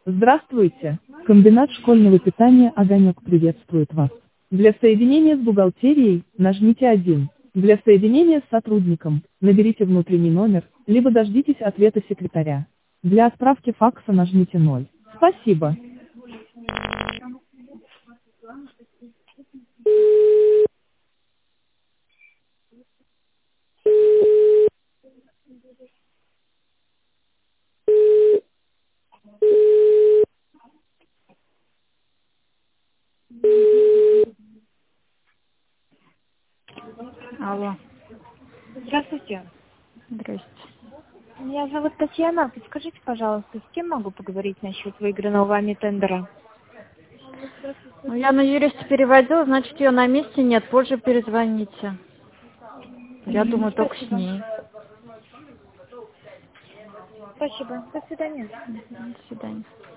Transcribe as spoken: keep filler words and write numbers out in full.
Здравствуйте! Комбинат школьного питания «Огонек» приветствует вас. Для соединения с бухгалтерией нажмите один. Для соединения с сотрудником наберите внутренний номер, либо дождитесь ответа секретаря. Для отправки факса нажмите ноль. Спасибо. Алло, Здравствуйте. здрасте. Меня зовут Татьяна. Подскажите, пожалуйста, с кем могу поговорить насчет выигранного вами тендера? Ну, я на юриста переводила, значит, ее на месте нет, позже перезвоните. Я Мгм, думаю, только с спасибо. ней. Спасибо. До свидания. До свидания.